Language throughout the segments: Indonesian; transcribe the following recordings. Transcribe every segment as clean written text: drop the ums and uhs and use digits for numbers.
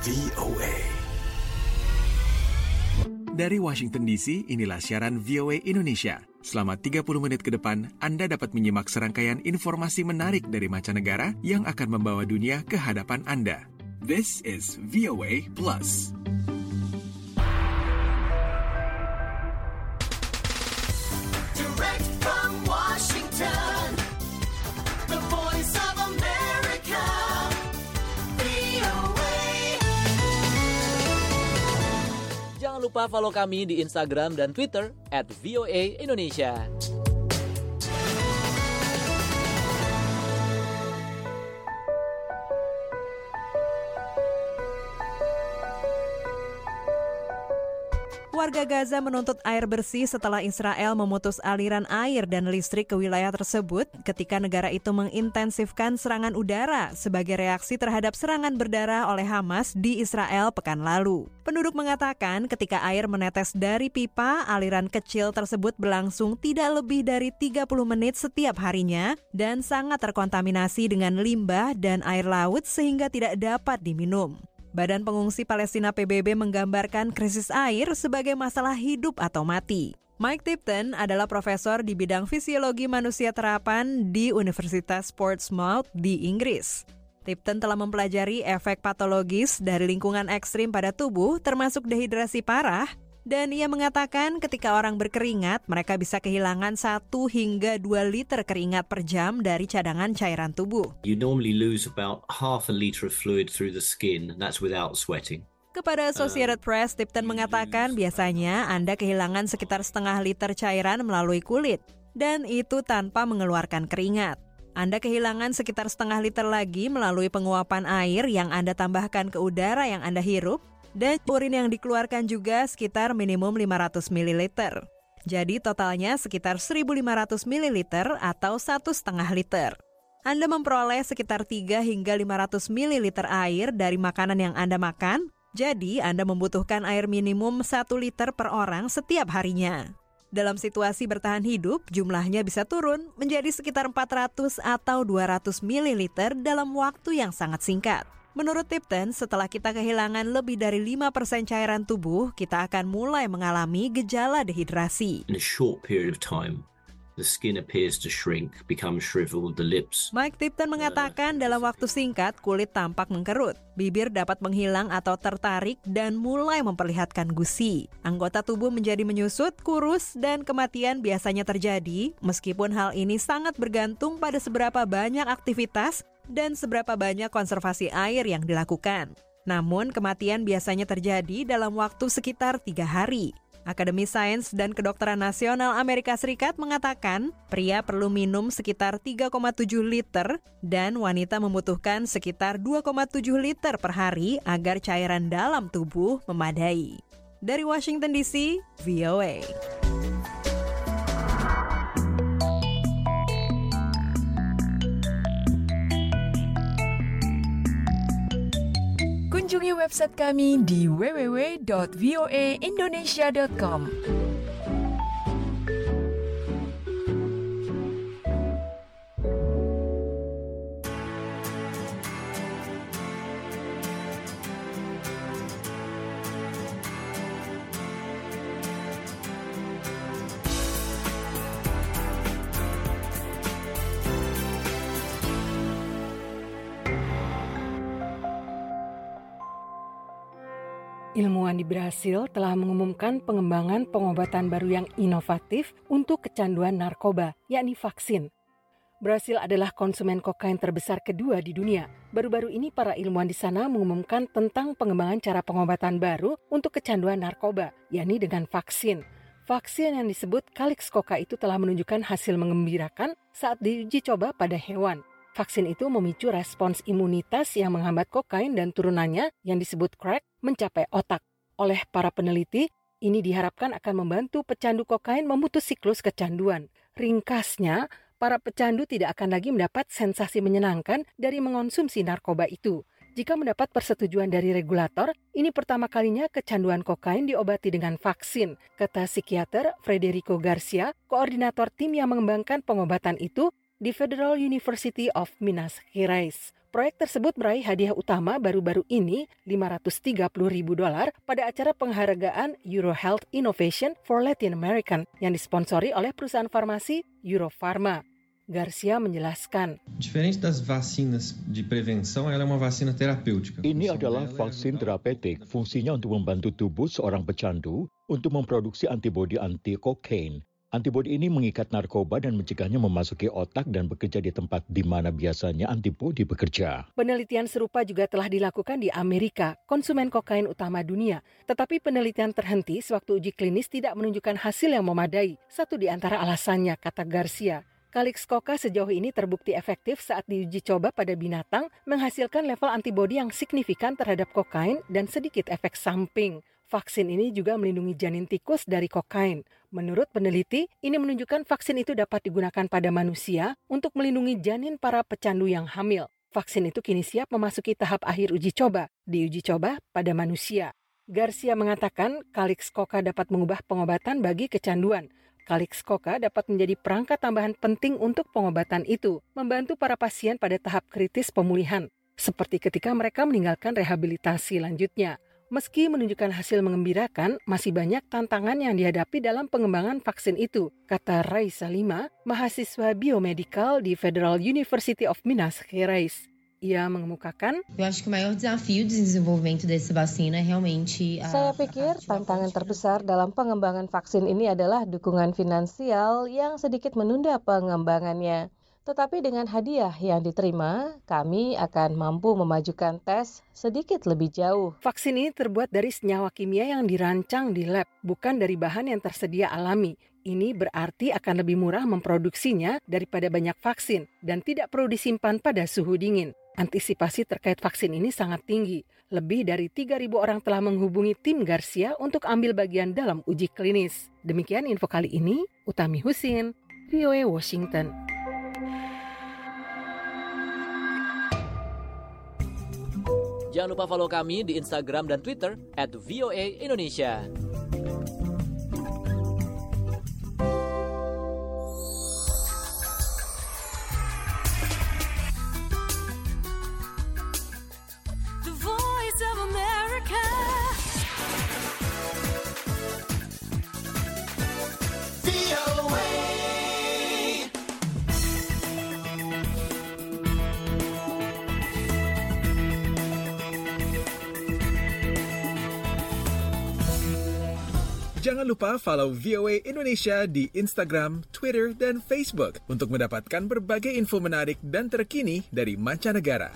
VOA. Dari Washington DC, inilah siaran VOA Indonesia. Selama 30 menit ke depan, Anda dapat menyimak serangkaian informasi menarik dari mancanegara yang akan membawa dunia ke hadapan Anda. This is VOA Plus. Direct from Washington, the voice of America, VOA. Jangan lupa follow kami di Instagram dan Twitter @VOA Indonesia. Warga Gaza menuntut air bersih setelah Israel memutus aliran air dan listrik ke wilayah tersebut ketika negara itu mengintensifkan serangan udara sebagai reaksi terhadap serangan berdarah oleh Hamas di Israel pekan lalu. Penduduk mengatakan ketika air menetes dari pipa, aliran kecil tersebut berlangsung tidak lebih dari 30 menit setiap harinya dan sangat terkontaminasi dengan limbah dan air laut sehingga tidak dapat diminum. Badan Pengungsi Palestina PBB menggambarkan krisis air sebagai masalah hidup atau mati. Mike Tipton adalah profesor di bidang fisiologi manusia terapan di Universitas Portsmouth di Inggris. Tipton telah mempelajari efek patologis dari lingkungan ekstrim pada tubuh termasuk dehidrasi parah, dan ia mengatakan ketika orang berkeringat, mereka bisa kehilangan 1 hingga 2 liter keringat per jam dari cadangan cairan tubuh. You normally lose about half a liter of fluid through the skin, and that's without sweating. Kepada Associated Press, Tipton mengatakan biasanya Anda kehilangan sekitar setengah liter cairan melalui kulit, dan itu tanpa mengeluarkan keringat. Anda kehilangan sekitar setengah liter lagi melalui penguapan air yang Anda tambahkan ke udara yang Anda hirup, dan urin yang dikeluarkan juga sekitar minimum 500 ml. Jadi totalnya sekitar 1.500 ml atau 1,5 liter. Anda memperoleh sekitar 3 hingga 500 ml air dari makanan yang Anda makan, jadi Anda membutuhkan air minimum 1 liter per orang setiap harinya. Dalam situasi bertahan hidup, jumlahnya bisa turun menjadi sekitar 400 atau 200 ml dalam waktu yang sangat singkat. Menurut Tipton, setelah kita kehilangan lebih dari 5% cairan tubuh, kita akan mulai mengalami gejala dehidrasi. In a short period of time, the skin appears to shrink, become shriveled, the lips. Mike Tipton mengatakan dalam waktu singkat, kulit tampak mengkerut, bibir dapat menghilang atau tertarik dan mulai memperlihatkan gusi. Anggota tubuh menjadi menyusut, kurus, dan kematian biasanya terjadi, meskipun hal ini sangat bergantung pada seberapa banyak aktivitas dan seberapa banyak konservasi air yang dilakukan. Namun, kematian biasanya terjadi dalam waktu sekitar 3 hari. Akademi Sains dan Kedokteran Nasional Amerika Serikat mengatakan pria perlu minum sekitar 3,7 liter dan wanita membutuhkan sekitar 2,7 liter per hari agar cairan dalam tubuh memadai. Dari Washington DC, VOA. Kunjungi website kami di www.voaindonesia.com. Ilmuwan di Brasil telah mengumumkan pengembangan pengobatan baru yang inovatif untuk kecanduan narkoba, yakni vaksin. Brasil adalah konsumen kokain terbesar kedua di dunia. Baru-baru ini para ilmuwan di sana mengumumkan tentang pengembangan cara pengobatan baru untuk kecanduan narkoba, yakni dengan vaksin. Vaksin yang disebut Calix Coca itu telah menunjukkan hasil menggembirakan saat diuji coba pada hewan. Vaksin itu memicu respons imunitas yang menghambat kokain dan turunannya yang disebut crack mencapai otak. Oleh para peneliti, ini diharapkan akan membantu pecandu kokain memutus siklus kecanduan. Ringkasnya, para pecandu tidak akan lagi mendapat sensasi menyenangkan dari mengonsumsi narkoba itu. Jika mendapat persetujuan dari regulator, ini pertama kalinya kecanduan kokain diobati dengan vaksin, kata psikiater Federico Garcia, koordinator tim yang mengembangkan pengobatan itu di Federal University of Minas Gerais. Proyek tersebut meraih hadiah utama baru-baru ini $530.000 pada acara penghargaan EuroHealth Innovation for Latin American yang disponsori oleh perusahaan farmasi Eurofarma. Garcia menjelaskan. Diferente das vacinas de prevenção, ela é uma vacina terapêutica. Ini adalah vaksin terapeutik. Fungsinya untuk membantu tubuh seorang pecandu untuk memproduksi antibodi anti-kokain. Antibodi ini mengikat narkoba dan mencegahnya memasuki otak dan bekerja di tempat di mana biasanya antibodi bekerja. Penelitian serupa juga telah dilakukan di Amerika, konsumen kokain utama dunia. Tetapi penelitian terhenti sewaktu uji klinis tidak menunjukkan hasil yang memadai. Satu di antara alasannya, kata Garcia. Calixcoca sejauh ini terbukti efektif saat diuji coba pada binatang, menghasilkan level antibodi yang signifikan terhadap kokain dan sedikit efek samping. Vaksin ini juga melindungi janin tikus dari kokain. Menurut peneliti, ini menunjukkan vaksin itu dapat digunakan pada manusia untuk melindungi janin para pecandu yang hamil. Vaksin itu kini siap memasuki tahap akhir uji coba, diuji coba pada manusia. Garcia mengatakan Calixcoca dapat mengubah pengobatan bagi kecanduan. Calixcoca dapat menjadi perangkat tambahan penting untuk pengobatan itu, membantu para pasien pada tahap kritis pemulihan, seperti ketika mereka meninggalkan rehabilitasi lanjutnya. Meski menunjukkan hasil mengembirakan, masih banyak tantangan yang dihadapi dalam pengembangan vaksin itu, kata Raisa Lima, mahasiswa biomedical di Federal University of Minas Gerais. Ia mengemukakan, Saya pikir tantangan terbesar dalam pengembangan vaksin ini adalah dukungan finansial yang sedikit menunda pengembangannya. Tetapi dengan hadiah yang diterima, kami akan mampu memajukan tes sedikit lebih jauh. Vaksin ini terbuat dari senyawa kimia yang dirancang di lab, bukan dari bahan yang tersedia alami. Ini berarti akan lebih murah memproduksinya daripada banyak vaksin dan tidak perlu disimpan pada suhu dingin. Antisipasi terkait vaksin ini sangat tinggi. Lebih dari 3.000 orang telah menghubungi tim Garcia untuk ambil bagian dalam uji klinis. Demikian info kali ini, Utami Husin, VOA Washington. Jangan lupa follow kami di Instagram dan Twitter @VOA_Indonesia. The Voice of America. VOA. Jangan lupa follow VOA Indonesia di Instagram, Twitter, dan Facebook untuk mendapatkan berbagai info menarik dan terkini dari mancanegara.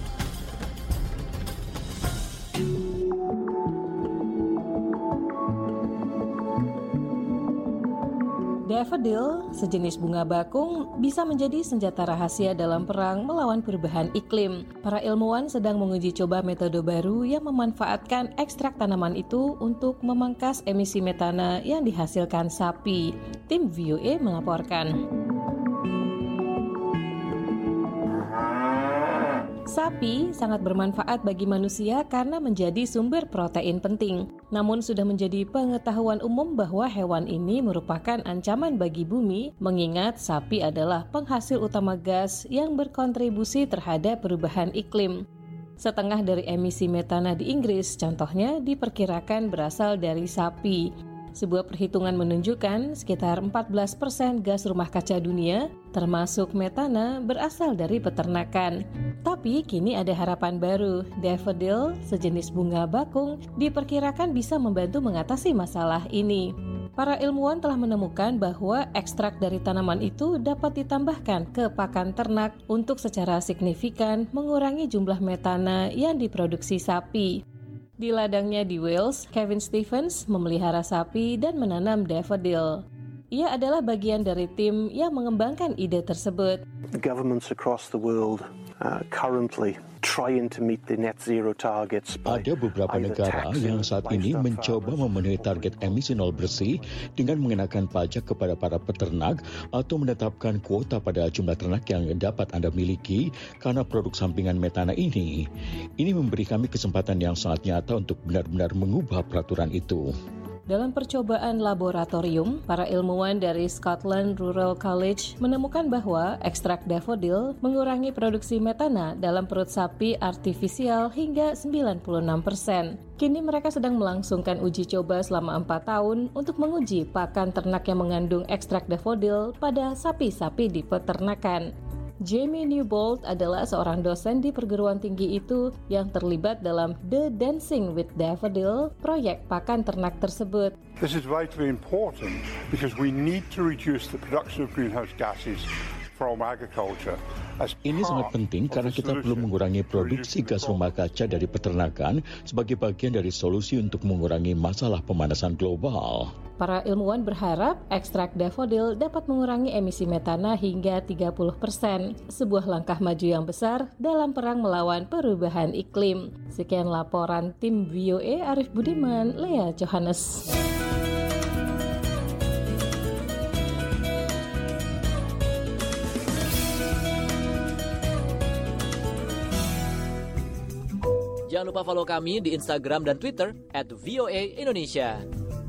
Daffodil, sejenis bunga bakung, bisa menjadi senjata rahasia dalam perang melawan perubahan iklim. Para ilmuwan sedang menguji coba metode baru yang memanfaatkan ekstrak tanaman itu untuk memangkas emisi metana yang dihasilkan sapi. Tim VOA melaporkan. Sapi sangat bermanfaat bagi manusia karena menjadi sumber protein penting. Namun sudah menjadi pengetahuan umum bahwa hewan ini merupakan ancaman bagi bumi, mengingat sapi adalah penghasil utama gas yang berkontribusi terhadap perubahan iklim. Setengah dari emisi metana di Inggris, contohnya, diperkirakan berasal dari sapi. Sebuah perhitungan menunjukkan sekitar 14% gas rumah kaca dunia, termasuk metana, berasal dari peternakan. Tapi kini ada harapan baru. Daffodil, sejenis bunga bakung, diperkirakan bisa membantu mengatasi masalah ini. Para ilmuwan telah menemukan bahwa ekstrak dari tanaman itu dapat ditambahkan ke pakan ternak untuk secara signifikan mengurangi jumlah metana yang diproduksi sapi. Di ladangnya di Wales, Kevin Stevens memelihara sapi dan menanam daffodil. Ia adalah bagian dari tim yang mengembangkan ide tersebut. Governments across the world currently trying to meet the net zero targets. Ada beberapa negara yang saat ini mencoba memenuhi target emisi nol bersih dengan mengenakan pajak kepada para peternak atau menetapkan kuota pada jumlah ternak yang dapat Anda miliki karena produk sampingan metana ini. Ini memberi kami kesempatan yang sangat nyata untuk benar-benar mengubah peraturan itu. Dalam percobaan laboratorium, para ilmuwan dari Scotland Rural College menemukan bahwa ekstrak dafodil mengurangi produksi metana dalam perut sapi artifisial hingga 96%. Kini mereka sedang melangsungkan uji coba selama 4 tahun untuk menguji pakan ternak yang mengandung ekstrak dafodil pada sapi-sapi di peternakan. Jamie Newbold adalah seorang dosen di perguruan tinggi itu yang terlibat dalam The Dancing with Daffodil, proyek pakan ternak tersebut. This is vitally important because we need to reduce the production of greenhouse gases from agriculture. Ini sangat penting karena kita perlu mengurangi produksi gas rumah kaca dari peternakan sebagai bagian dari solusi untuk mengurangi masalah pemanasan global. Para ilmuwan berharap ekstrak dafodil dapat mengurangi emisi metana hingga 30%, sebuah langkah maju yang besar dalam perang melawan perubahan iklim. Sekian laporan tim VOA Arif Budiman, Lea Johannes. Jangan lupa follow kami di Instagram dan Twitter @VOA_Indonesia.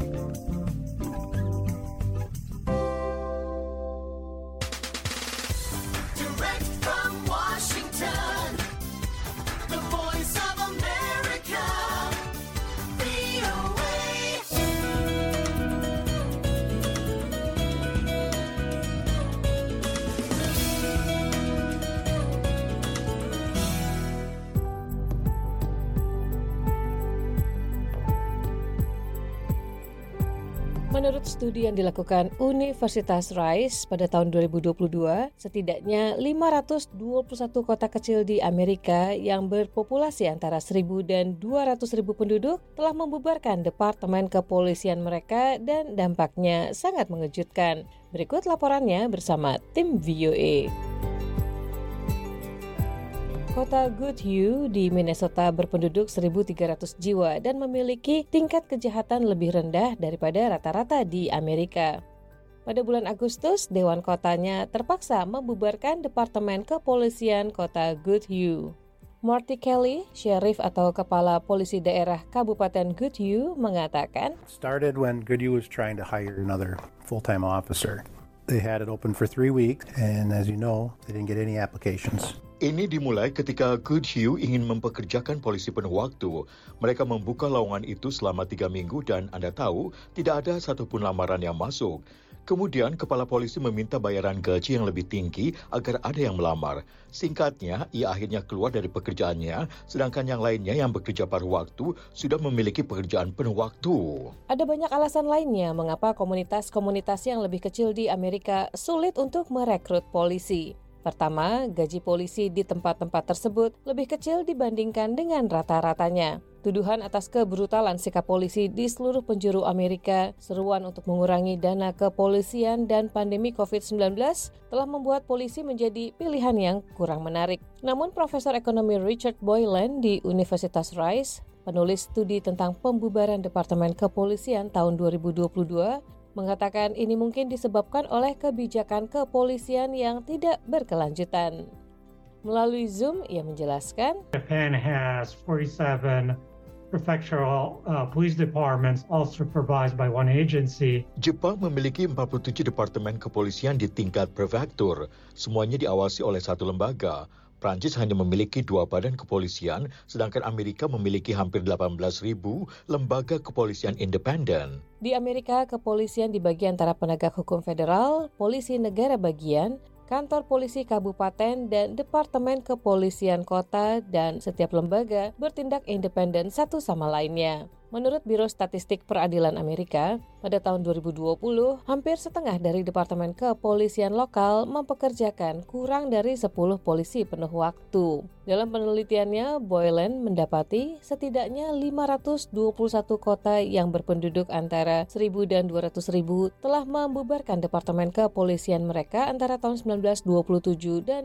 Direct from Washington, the voice of America, VOA. Menurut studi yang dilakukan Universitas Rice pada tahun 2022, setidaknya 521 kota kecil di Amerika yang berpopulasi antara 1.000 dan 200.000 penduduk telah membubarkan departemen kepolisian mereka dan dampaknya sangat mengejutkan. Berikut laporannya bersama tim VOA. Kota Goodhue di Minnesota berpenduduk 1.300 jiwa dan memiliki tingkat kejahatan lebih rendah daripada rata-rata di Amerika. Pada bulan Agustus, Dewan Kotanya terpaksa membubarkan Departemen Kepolisian Kota Goodhue. Marty Kelly, sheriff atau kepala polisi daerah Kabupaten Goodhue, mengatakan, Started when Goodhue was trying to hire another full-time officer. They had it open for 3 weeks, and as you know, they didn't get any applications. Ini dimulai ketika Goodhue ingin mempekerjakan polisi penuh waktu. Mereka membuka lowongan itu selama 3 minggu dan Anda tahu, tidak ada satupun lamaran yang masuk. Kemudian, kepala polisi meminta bayaran gaji yang lebih tinggi agar ada yang melamar. Singkatnya, ia akhirnya keluar dari pekerjaannya, sedangkan yang lainnya yang bekerja paruh waktu sudah memiliki pekerjaan penuh waktu. Ada banyak alasan lainnya mengapa komunitas-komunitas yang lebih kecil di Amerika sulit untuk merekrut polisi. Pertama, gaji polisi di tempat-tempat tersebut lebih kecil dibandingkan dengan rata-ratanya. Tuduhan atas kebrutalan sikap polisi di seluruh penjuru Amerika, seruan untuk mengurangi dana kepolisian dan pandemi COVID-19 telah membuat polisi menjadi pilihan yang kurang menarik. Namun Profesor Ekonomi Richard Boylan di Universitas Rice, penulis studi tentang pembubaran Departemen Kepolisian tahun 2022, mengatakan ini mungkin disebabkan oleh kebijakan kepolisian yang tidak berkelanjutan. Melalui Zoom, ia menjelaskan, Japan has 47 prefectural police departments all supervised by one agency. Jepang memiliki 47 departemen kepolisian di tingkat prefektur, semuanya diawasi oleh satu lembaga. Prancis hanya memiliki 2 badan kepolisian, sedangkan Amerika memiliki hampir 18.000 lembaga kepolisian independen. Di Amerika, kepolisian dibagi antara penegak hukum federal, polisi negara bagian, kantor polisi kabupaten, dan departemen kepolisian kota, dan setiap lembaga bertindak independen satu sama lainnya. Menurut Biro Statistik Peradilan Amerika, pada tahun 2020, hampir setengah dari Departemen Kepolisian lokal mempekerjakan kurang dari 10 polisi penuh waktu. Dalam penelitiannya, Boylan mendapati setidaknya 521 kota yang berpenduduk antara 1.000 dan 200.000 telah membubarkan Departemen Kepolisian mereka antara tahun 1927 dan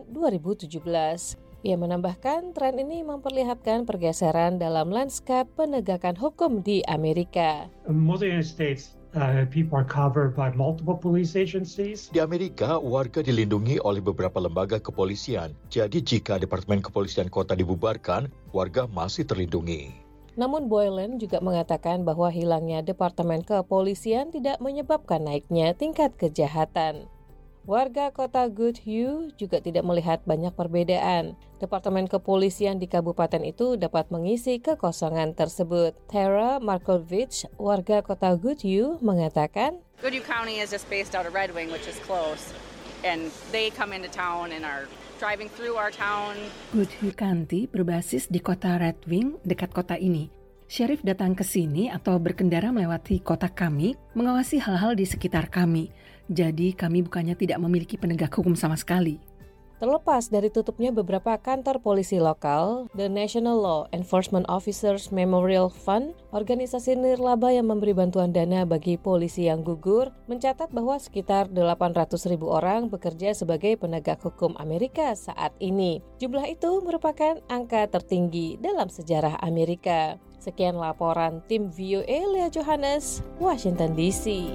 2017. Ia menambahkan tren ini memperlihatkan pergeseran dalam lanskap penegakan hukum di Amerika. Most of the United States, people are covered by multiple police agencies. Di Amerika, warga dilindungi oleh beberapa lembaga kepolisian. Jadi jika Departemen Kepolisian Kota dibubarkan, warga masih terlindungi. Namun Boylan juga mengatakan bahwa hilangnya Departemen Kepolisian tidak menyebabkan naiknya tingkat kejahatan. Warga kota Goodhue juga tidak melihat banyak perbedaan. Departemen Kepolisian di kabupaten itu dapat mengisi kekosongan tersebut. Tara Markovich, warga kota Goodhue, mengatakan, Goodhue County is just based out of Red Wing, which is close, and they come into town and are driving through our town. Goodhue County berbasis di kota Red Wing, dekat kota ini. Sheriff datang ke sini atau berkendara melewati kota kami, mengawasi hal-hal di sekitar kami. Jadi kami bukannya tidak memiliki penegak hukum sama sekali. Terlepas dari tutupnya beberapa kantor polisi lokal, The National Law Enforcement Officers Memorial Fund, organisasi nirlaba yang memberi bantuan dana bagi polisi yang gugur, mencatat bahwa sekitar 800.000 orang bekerja sebagai penegak hukum Amerika saat ini. Jumlah itu merupakan angka tertinggi dalam sejarah Amerika. Sekian laporan tim VOA Lea Johannes, Washington DC.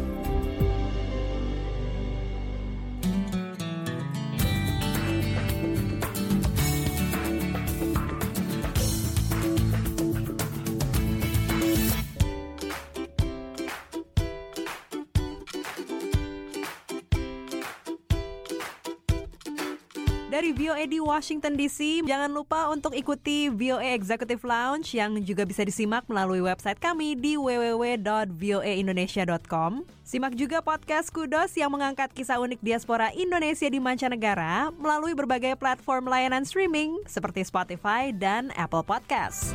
Dari VOA di Washington DC, jangan lupa untuk ikuti VOA Executive Lounge yang juga bisa disimak melalui website kami di www.voaindonesia.com. Simak juga podcast Kudos yang mengangkat kisah unik diaspora Indonesia di mancanegara melalui berbagai platform layanan streaming seperti Spotify dan Apple Podcasts.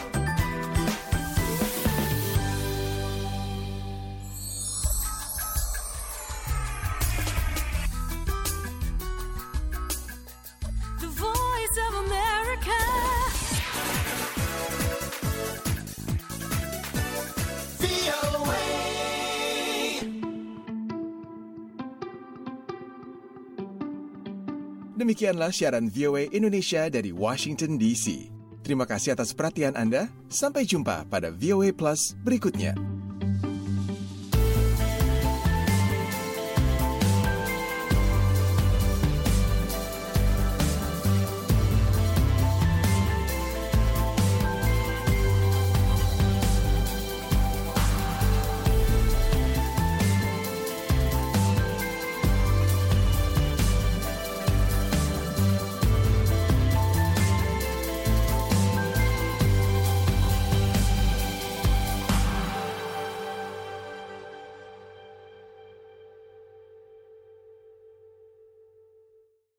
Demikianlah siaran VOA Indonesia dari Washington DC. Terima kasih atas perhatian Anda. Sampai jumpa pada VOA Plus berikutnya.